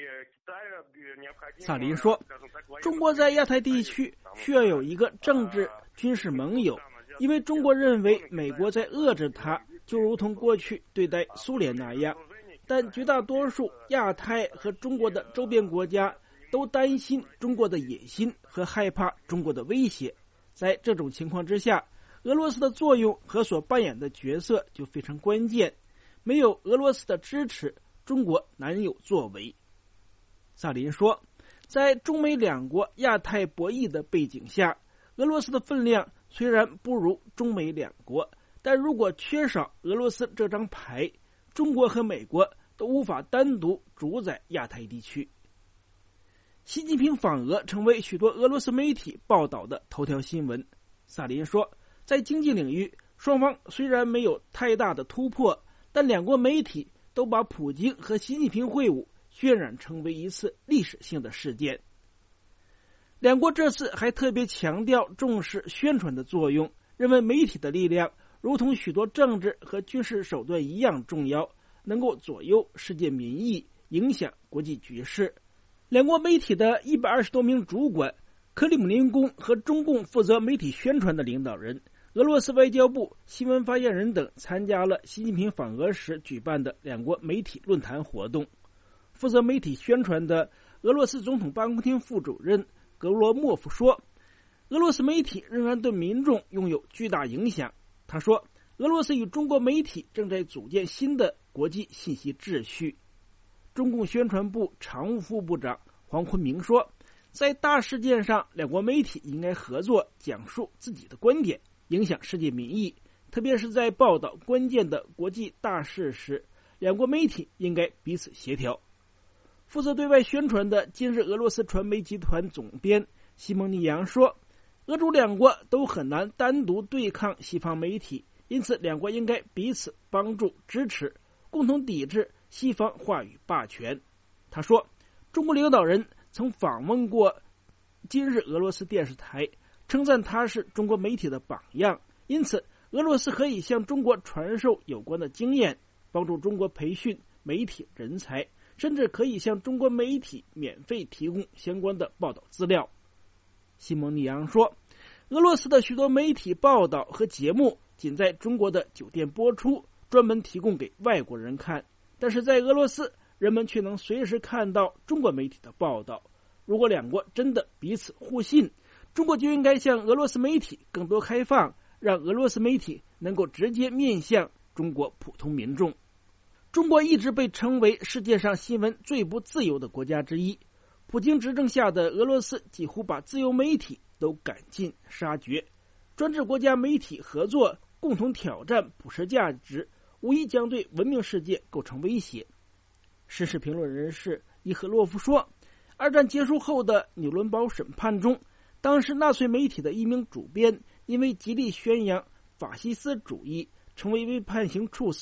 萨林说，中国在亚太地区需要有一个政治军事盟友，因为中国认为美国在遏制它，就如同过去对待苏联那样。但绝大多数亚太和中国的周边国家都担心中国的野心和害怕中国的威胁。在这种情况之下，俄罗斯的作用和所扮演的角色就非常关键。没有俄罗斯的支持，中国难有作为。萨林说，在中美两国亚太博弈的背景下，俄罗斯的分量虽然不如中美两国，但如果缺少俄罗斯这张牌，中国和美国都无法单独主宰亚太地区。习近平访俄成为许多俄罗斯媒体报道的头条新闻。萨林说，在经济领域，双方虽然没有太大的突破，但两国媒体都把普京和习近平会晤渲染成为一次历史性的事件。两国这次还特别强调重视宣传的作用，认为媒体的力量如同许多政治和军事手段一样重要，能够左右世界民意，影响国际局势。两国媒体的一百二十多名主管、克里姆林宫和中共负责媒体宣传的领导人、俄罗斯外交部新闻发言人等参加了习近平访俄时举办的两国媒体论坛活动。负责媒体宣传的俄罗斯总统办公厅副主任格罗莫夫说，俄罗斯媒体仍然对民众拥有巨大影响。他说，俄罗斯与中国媒体正在组建新的国际信息秩序。中共宣传部常务副部长黄坤明说，在大事件上，两国媒体应该合作，讲述自己的观点，影响世界民意，特别是在报道关键的国际大事时，两国媒体应该彼此协调。负责对外宣传的今日俄罗斯传媒集团总编西蒙尼扬说，俄中两国都很难单独对抗西方媒体，因此两国应该彼此帮助支持，共同抵制西方话语霸权。他说，中国领导人曾访问过今日俄罗斯电视台，称赞他是中国媒体的榜样，因此俄罗斯可以向中国传授有关的经验，帮助中国培训媒体人才，甚至可以向中国媒体免费提供相关的报道资料。西蒙尼扬说，俄罗斯的许多媒体报道和节目仅在中国的酒店播出，专门提供给外国人看，但是在俄罗斯，人们却能随时看到中国媒体的报道。如果两国真的彼此互信，中国就应该向俄罗斯媒体更多开放，让俄罗斯媒体能够直接面向中国普通民众。中国一直被称为世界上新闻最不自由的国家之一，普京执政下的俄罗斯几乎把自由媒体都赶尽杀绝，专制国家媒体合作，共同挑战普世价值，无疑将对文明世界构成威胁。时事评论人士伊赫洛夫说，二战结束后的纽伦堡审判中，当时纳粹媒体的一名主编因为极力宣扬法西斯主义，成为被判刑处死的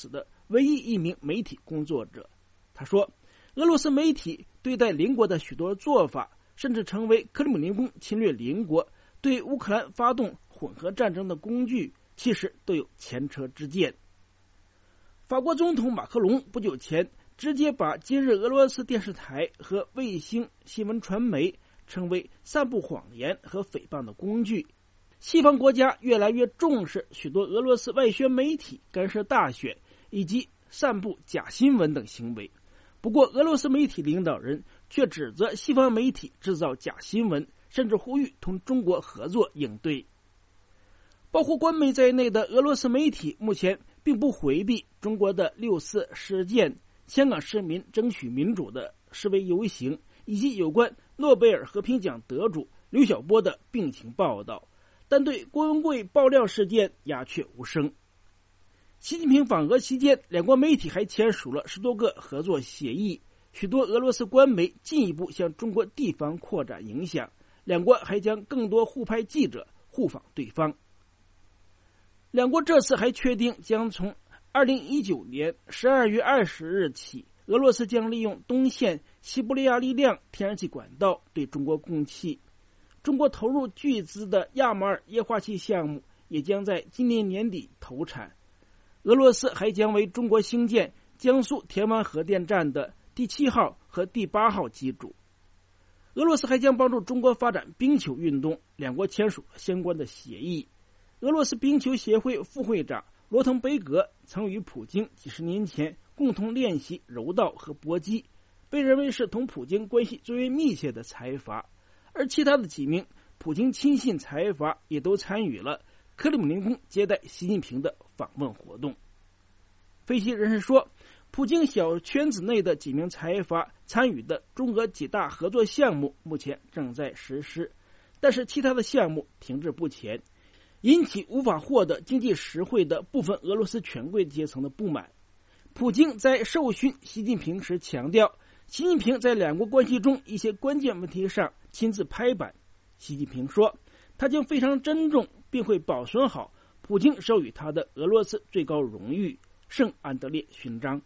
唯一一名媒体工作者。他说，俄罗斯媒体对待邻国的许多做法，甚至成为克里姆林宫侵略邻国、对乌克兰发动混合战争的工具，其实都有前车之鉴。法国总统马克龙不久前直接把今日俄罗斯电视台和卫星新闻传媒称为散布谎言和诽谤的工具。西方国家越来越重视许多俄罗斯外宣媒体干涉大选以及散布假新闻等行为。不过，俄罗斯媒体领导人却指责西方媒体制造假新闻，甚至呼吁同中国合作应对。包括官媒在内的俄罗斯媒体目前并不回避中国的六四事件、香港市民争取民主的示威游行，以及有关诺贝尔和平奖得主刘晓波的病情报道，但对郭文贵爆料事件鸦雀无声。习近平访俄期间，两国媒体还签署了十多个合作协议，许多俄罗斯官媒进一步向中国地方扩展影响，两国还将更多互派记者互访对方。两国这次还确定将从二零一九年十二月二十日起，俄罗斯将利用东线西伯利亚力量天然气管道对中国供气。中国投入巨资的亚马尔液化气项目也将在今年年底投产。俄罗斯还将为中国兴建江苏田湾核电站的第七号和第八号机组。俄罗斯还将帮助中国发展冰球运动，两国签署了相关的协议。俄罗斯冰球协会副会长罗滕贝格曾与普京几十年前共同练习柔道和搏击，被认为是同普京关系最为密切的财阀。而其他的几名普京亲信财阀也都参与了克里姆林宫接待习近平的访问活动。分析人士说，普京小圈子内的几名财阀参与的中俄几大合作项目目前正在实施，但是其他的项目停滞不前，引起无法获得经济实惠的部分俄罗斯权贵阶层的不满。普京在授勋习近平时强调，习近平在两国关系中一些关键问题上亲自拍板。习近平说，他将非常珍重并会保存好普京授予他的俄罗斯最高荣誉圣安德烈勋章。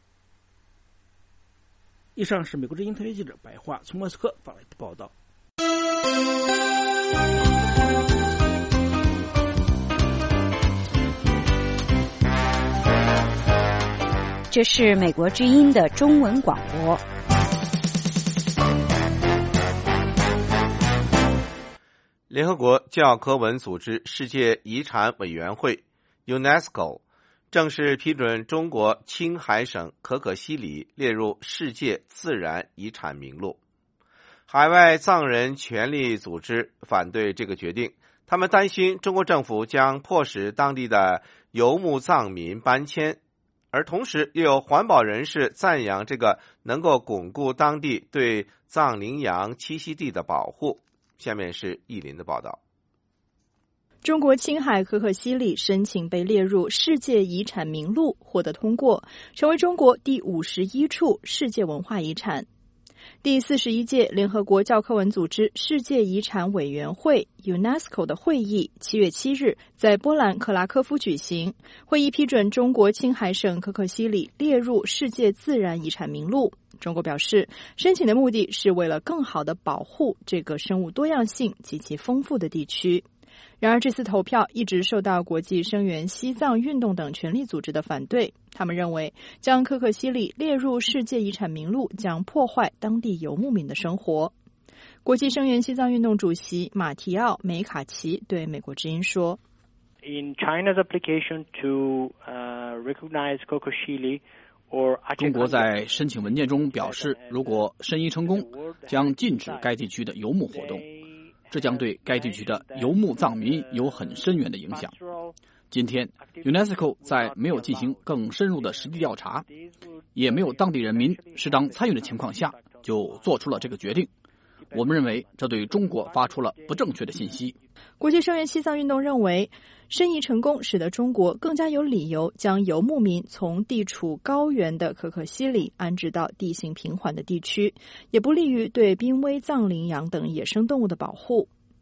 以上是美国之音特约记者白桦从莫斯科发来的报道。 这是美国之音的中文广播。 联合国教科文组织世界遗产委员会 UNESCO 正式批准中国青海省可可西里列入世界自然遗产名录。海外藏人权利组织反对这个决定，他们担心中国政府将迫使当地的游牧藏民搬迁，而同时又有环保人士赞扬这个能够巩固当地对藏羚羊栖息地的保护。下面是意林的报道。 中国青海可可西里申请被列入世界遗产名录获得通过，成为中国第五十一处世界文化遗产。第四十一届联合国教科文组织世界遗产委员会 UNESCO 的会议七月七日在波兰克拉科夫举行，会议批准中国青海省可可西里列入世界自然遗产名录。中国表示，申请的目的是为了更好地保护这个生物多样性极其丰富的地区。然而，这次投票一直受到国际声援西藏运动等权利组织的反对。他们认为，将可可西里列入世界遗产名录将破坏当地游牧民的生活。国际声援西藏运动主席马提奥·梅卡奇对美国之音说 ：“In China's application to uh, recognize Kokoshili。” 中国在申请文件中表示，如果申遗成功，将禁止该地区的游牧活动，这将对该地区的游牧藏民有很深远的影响。今天 UNESCO 在没有进行更深入的实地调查，也没有当地人民适当参与的情况下，就做出了这个决定。我们认为这对中国发出了不正确的信息。 国际声援西藏运动认为，申遗成功使得中国更加有理由将游牧民从地处高原的可可西里安置到地形平缓的地区，也不利于对濒危藏羚羊等野生动物的保护。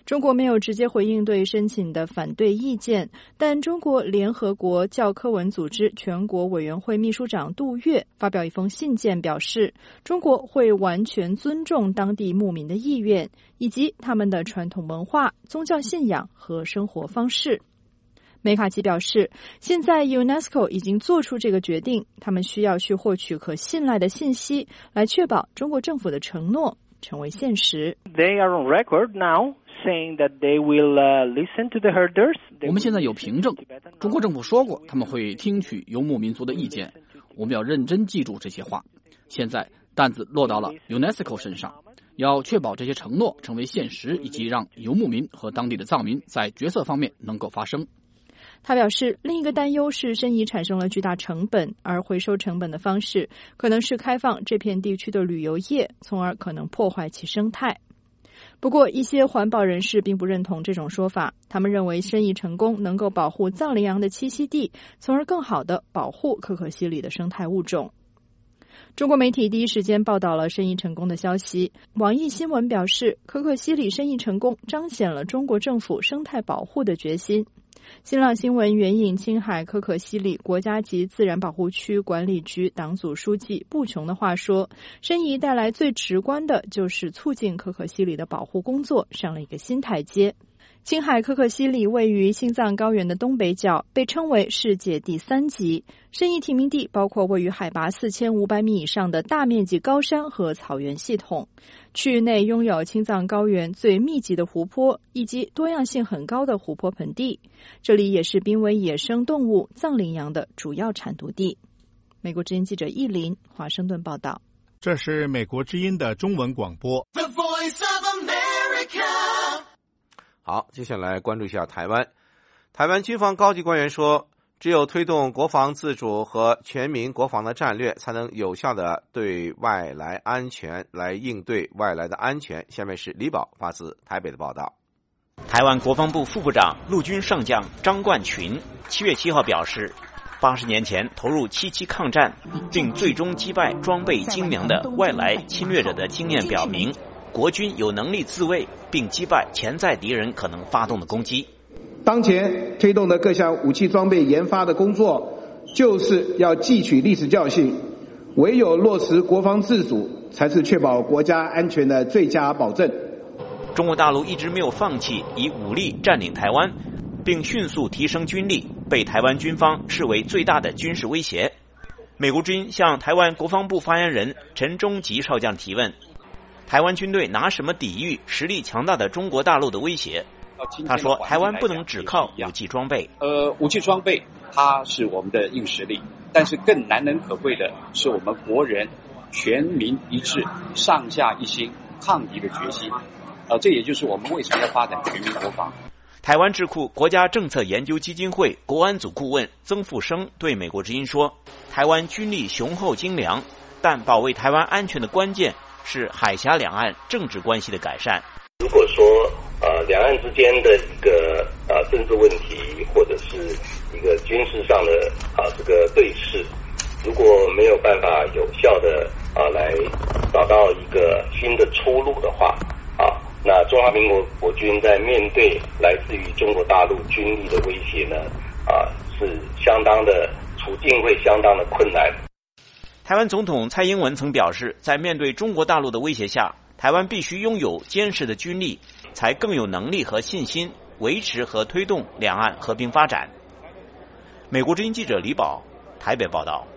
中国没有直接回应对申请的反对意见，但中国联合国教科文组织全国委员会秘书长杜月发表一封信件表示，中国会完全尊重当地牧民的意愿，以及他们的传统文化、宗教信仰和生活方式。梅卡奇表示，现在 UNESCO 已经做出这个决定，他们需要去获取可信赖的信息，来确保中国政府的承诺成为现实。 They are on record now saying that they will uh, listen to the herders. 我们现在有凭证，中国政府说过他们会听取游牧民族的意见，我们要认真记住这些话。现在担子落到了 UNESCO 身上，要确保这些承诺成为现实，以及让游牧民和当地的藏民在决策方面能够发声。 他表示，另一个担忧是申遗产生了巨大成本，而回收成本的方式可能是开放这片地区的旅游业，从而可能破坏其生态。不过，一些环保人士并不认同这种说法，他们认为申遗成功能够保护藏羚羊的栖息地，从而更好地保护可可西里的生态物种。中国媒体第一时间报道了申遗成功的消息。网易新闻表示，可可西里申遗成功彰显了中国政府生态保护的决心。新浪新闻援引青海可可西里国家级自然保护区管理局党组书记布琼的话说，申遗带来最直观的就是促进可可西里的保护工作上了一个新台阶。青海可可西里位于青藏高原的东北角，被称为世界第三级。申遗提名地包括位于海拔四千五百米以上的大面积高山和草原系统，区域内拥有青藏高原最密集的湖泊以及多样性很高的湖泊盆地，这里也是濒危野生动物藏羚羊的主要产毒地。美国之音记者易林华盛顿报道。 这是美国之音的中文广播。The Voice of America。 好，接下来关注一下台湾。台湾军方高级官员说，只有推动国防自主和全民国防的战略，才能有效的对外来安全来应对外来的安全。下面是李宝发自台北的报道。 台湾国防部副部长陆军上将张冠群七月七号表示，八十年前投入七七抗战，并最终击败装备精良的外来侵略者的经验表明，国军有能力自卫，并击败潜在敌人可能发动的攻击。 当前推动的各项武器装备研发的工作，就是要汲取历史教训，唯有落实国防自主，才是确保国家安全的最佳保证。 中国大陆一直没有放弃以武力占领台湾，并迅速提升军力，被台湾军方视为最大的军事威胁。美国之音向台湾国防部发言人陈忠吉少将提问，台湾军队拿什么抵御实力强大的中国大陆的威胁？他说，台湾不能只靠武器装备。 呃，武器装备它是我们的硬实力，但是更难能可贵的是我们国人全民一致、上下一心抗敌的决心。呃，这也就是我们为什么要发展全民国防。 台湾智库国家政策研究基金会国安组顾问曾富生对美国之音说，台湾军力雄厚精良，但保卫台湾安全的关键是海峡两岸政治关系的改善。 如果说呃两岸之间的一个呃政治问题，或者是一个军事上的啊、呃、这个对峙，如果没有办法有效的啊、呃、来找到一个新的出路的话啊，那中华民国国军在面对来自于中国大陆军力的威胁呢啊是相当的处境会相当的困难。 台湾总统蔡英文曾表示，在面对中国大陆的威胁下，台湾必须拥有坚实的军力，才更有能力和信心维持和推动两岸和平发展。美国之音记者李宝台北报道。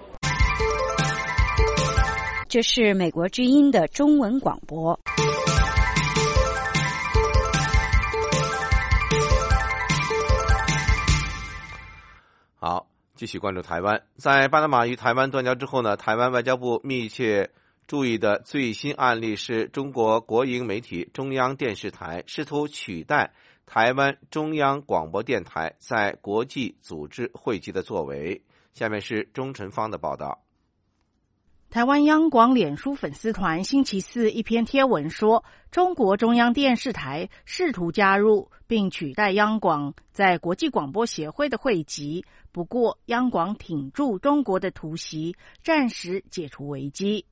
这是美国之音的中文广播。 好，继续关注台湾。在巴拿马与台湾断交之后呢，台湾外交部密切注意的最新案例是中国国营媒体中央电视台试图取代台湾中央广播电台在国际组织会籍的作为。下面是钟晨芳的报道。 台湾央广脸书粉丝团星期四一篇贴文说，中国中央电视台试图加入并取代央广在国际广播协会的会籍，不过央广挺住中国的突袭，暂时解除危机。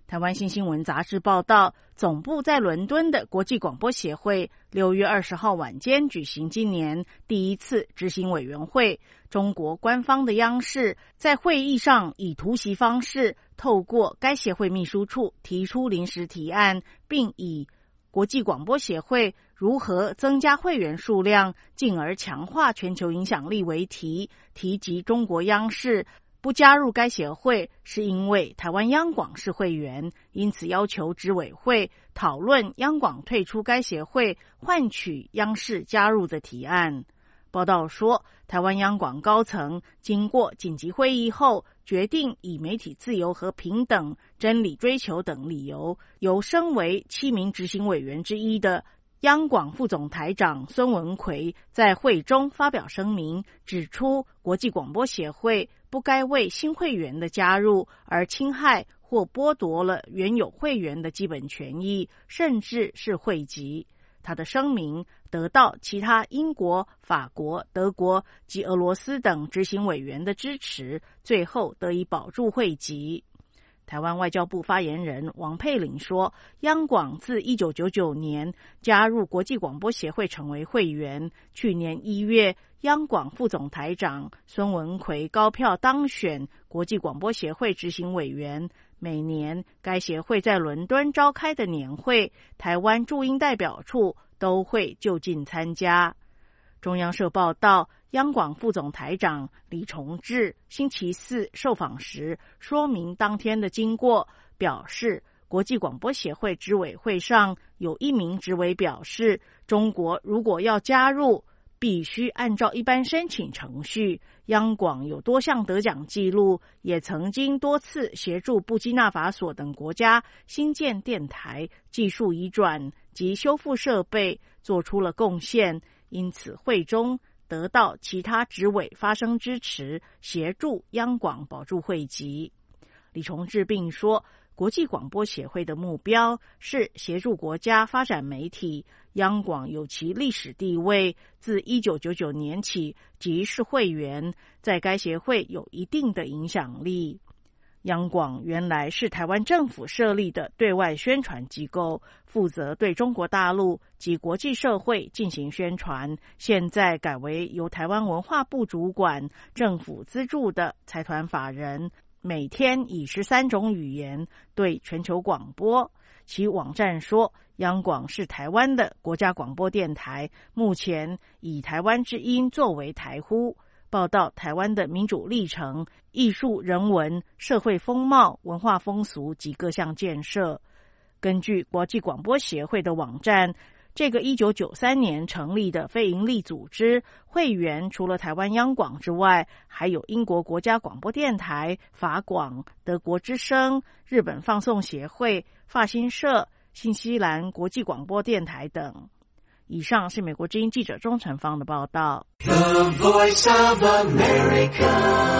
台湾新新闻杂志报道，总部在伦敦的国际广播协会六月二十号晚间举行今年第一次执行委员会。中国官方的央视在会议上以突袭方式，透过该协会秘书处提出临时提案，并以国际广播协会如何增加会员数量，进而强化全球影响力为题，提及中国央视不加入该协会是因为台湾央广是会员，因此要求执委会讨论央广退出该协会，换取央视加入的提案。报道说，台湾央广高层经过紧急会议后，决定以媒体自由和平等、真理追求等理由，由身为七名执行委员之一的央广副总台长孙文奎在会中发表声明，指出国际广播协会不该为新会员的加入而侵害或剥夺了原有会员的基本权益，甚至是讳疾。他的声明得到其他英国、法国、德国及俄罗斯等执行委员的支持，最后得以保住会籍。台湾外交部发言人王佩玲说，央广自一九九九年加入国际广播协会成为会员，去年一月央广副总台长孙文奎高票当选国际广播协会执行委员。每年该协会在伦敦召开的年会，台湾驻英代表处都会就近参加。中央社报道，央广副总台长李崇智星期四受访时说明当天的经过，表示国际广播协会执委会上有一名执委表示，中国如果要加入，必须按照一般申请程序。央广有多项得奖记录，也曾经多次协助布基纳法索等国家新建电台、技术移转及修复设备，做出了贡献，因此会中得到其他执委发声支持，协助央广保住会籍。李崇智并说，国际广播协会的目标是协助国家发展媒体，央广有其历史地位，自一九九九年起即是会员，在该协会有一定的影响力。央广原来是台湾政府设立的对外宣传机构，负责对中国大陆及国际社会进行宣传，现在改为由台湾文化部主管，政府资助的财团法人，每天以十三种语言对全球广播。其网站说，央广是台湾的国家广播电台，目前以台湾之音作为台呼，报道台湾的民主历程、艺术、人文、社会风貌、文化风俗及各项建设。根据国际广播协会的网站，这个一九九三年成立的非营利组织，会员除了台湾央广之外，还有英国国家广播电台、法广、德国之声、日本放送协会、法新社、新西兰国际广播电台等。以上是美国之音记者钟成芳的报道。The Voice of America，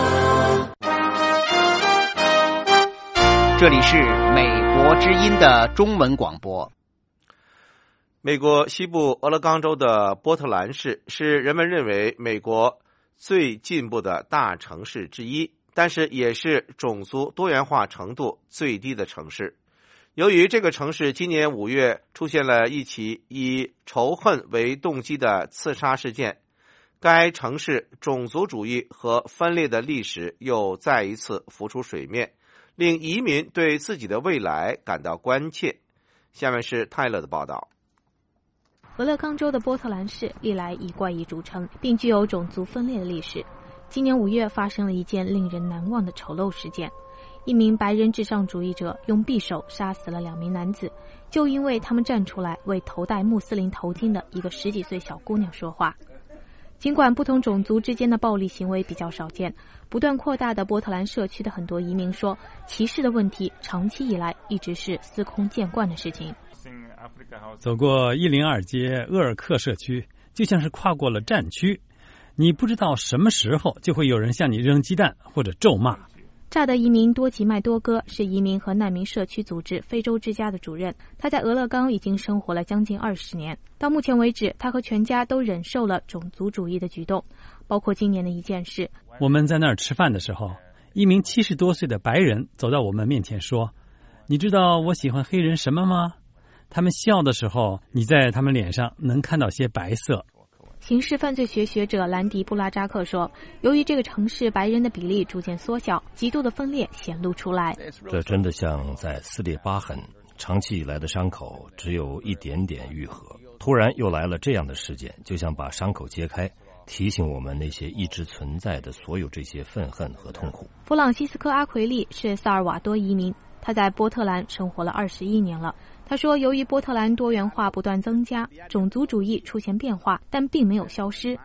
这里是美国之音的中文广播。 美国西部俄勒冈州的波特兰市是人们认为美国最进步的大城市之一，但是也是种族多元化程度最低的城市。由于这个城市今年五月出现了一起以仇恨为动机的刺杀事件，该城市种族主义和分裂的历史又再一次浮出水面，令移民对自己的未来感到关切。下面是泰勒的报道。 俄勒冈州的波特兰市历来以怪异著称，并具有种族分裂的历史。今年五月发生了一件令人难忘的丑陋事件，一名白人至上主义者用匕首杀死了两名男子，就因为他们站出来为头戴穆斯林头巾的一个十几岁小姑娘说话。尽管不同种族之间的暴力行为比较少见，不断扩大的波特兰社区的很多移民说，歧视的问题长期以来一直是司空见惯的事情。 走过一零二街厄尔克社区，就像是跨过了战区，你不知道什么时候就会有人向你扔鸡蛋或者咒骂。 乍得移民多吉麦多哥是移民和难民社区组织非洲之家的主任，他在俄勒冈已经生活了将近二十年。到目前为止，他和全家都忍受了种族主义的举动，包括今年的一件事。 我们在那儿吃饭的时候，一名七十多岁的白人走到我们面前说：“ 你知道我喜欢黑人什么吗？他们笑的时候，你在他们脸上能看到些白色。 刑事犯罪学学者兰迪·布拉扎克说，由于这个城市白人的比例逐渐缩小，极度的分裂显露出来。 这真的像在撕裂疤痕，长期以来的伤口只有一点点愈合，突然又来了这样的事件，就像把伤口揭开，提醒我们那些一直存在的所有这些愤恨和痛苦。 弗朗西斯科·阿奎利是萨尔瓦多移民，他在波特兰生活了二十一年了。他说，由于波特兰多元化不断增加，种族主义出现变化，但并没有消失。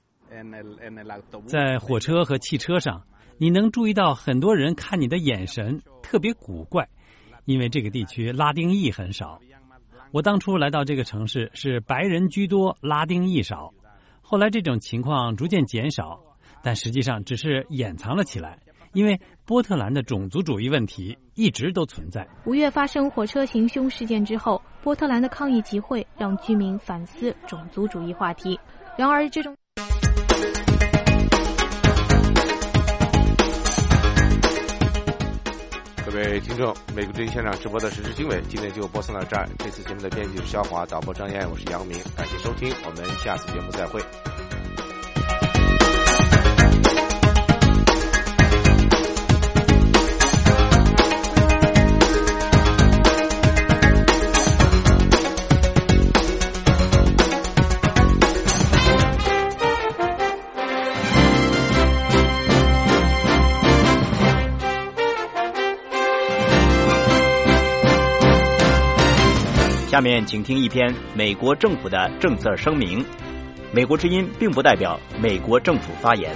在火车和汽车上，你能注意到很多人看你的眼神特别古怪，因为这个地区拉丁裔很少。我当初来到这个城市是白人居多，拉丁裔少，后来这种情况逐渐减少，但实际上只是掩藏了起来，因为波特兰的种族主义问题一直都存在。 五月发生火车行凶事件之后，波特兰的抗议集会让居民反思种族主义话题。然而这种各位听众，美国之音现场直播的时事经纬今天就播送到这儿。这次节目的编辑是肖华，导播张燕，我是杨明，感谢收听，我们下次节目再会。 下面请听一篇美国政府的政策声明。美国之音并不代表美国政府发言。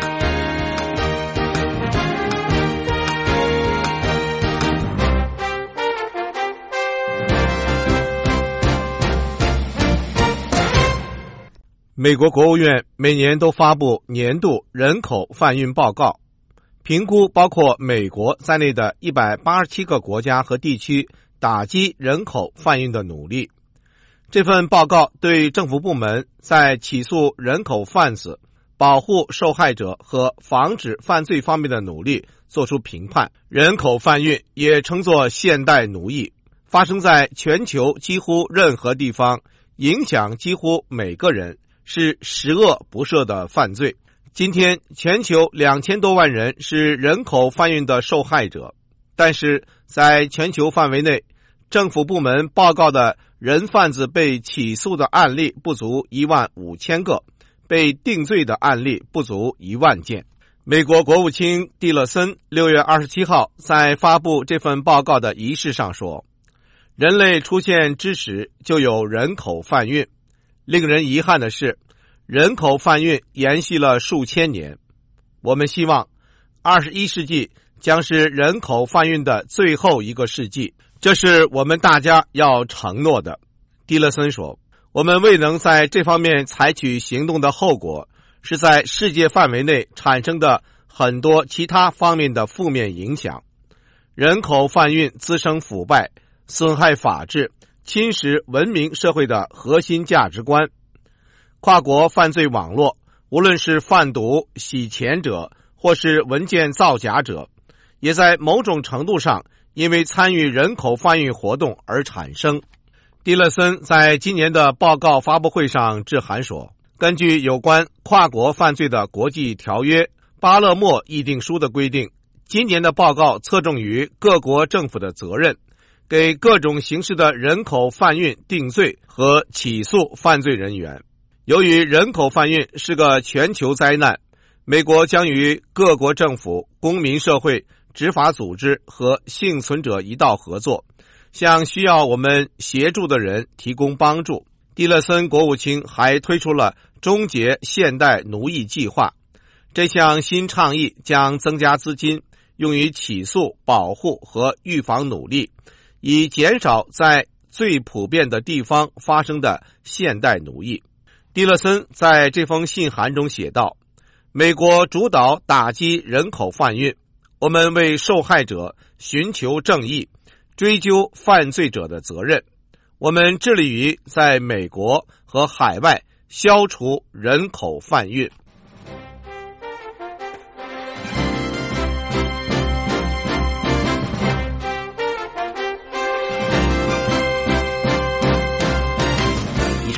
美国国务院每年都发布年度人口贩运报告，评估包括美国在内的一百八十七个国家和地区打击人口贩运的努力。这份报告对政府部门在起诉人口贩子、保护受害者和防止犯罪方面的努力作出评判。人口贩运也称作现代奴役，发生在全球几乎任何地方，影响几乎每个人，是十恶不赦的犯罪。今天全球两千多万人是人口贩运的受害者，但是在全球范围内，政府部门报告的人贩子被起诉的案例不足一万五千个，被定罪的案例不足一万件。美国国务卿蒂勒森六月二十七号在发布这份报告的仪式上说，人类出现之时就有人口贩运。令人遗憾的是，人口贩运延续了数千年。我们希望二十一世纪将是人口贩运的最后一个世纪，这是我们大家要承诺的。蒂勒森说，我们未能在这方面采取行动的后果，是在世界范围内产生的很多其他方面的负面影响。人口贩运滋生腐败，损害法治，侵蚀文明社会的核心价值观。跨国犯罪网络，无论是贩毒、洗钱者，或是文件造假者，也在某种程度上因为参与人口贩运活动而产生。蒂勒森在今年的报告发布会上致函说，根据有关跨国犯罪的国际条约巴勒莫议定书的规定，今年的报告侧重于各国政府的责任，给各种形式的人口贩运定罪和起诉犯罪人员。由于人口贩运是个全球灾难，美国将与各国政府、公民社会、执法组织和幸存者一道合作，向需要我们协助的人提供帮助。蒂勒森国务卿还推出了终结现代奴役计划，这项新倡议将增加资金用于起诉、保护和预防努力，以减少在最普遍的地方发生的现代奴役。蒂勒森在这封信函中写道，美国主导打击人口贩运，我们为受害者寻求正义，追究犯罪者的责任。我们致力于在美国和海外消除人口贩运。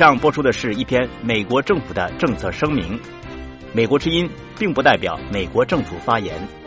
上播出的是一篇美国政府的政策声明，美国之音并不代表美国政府发言。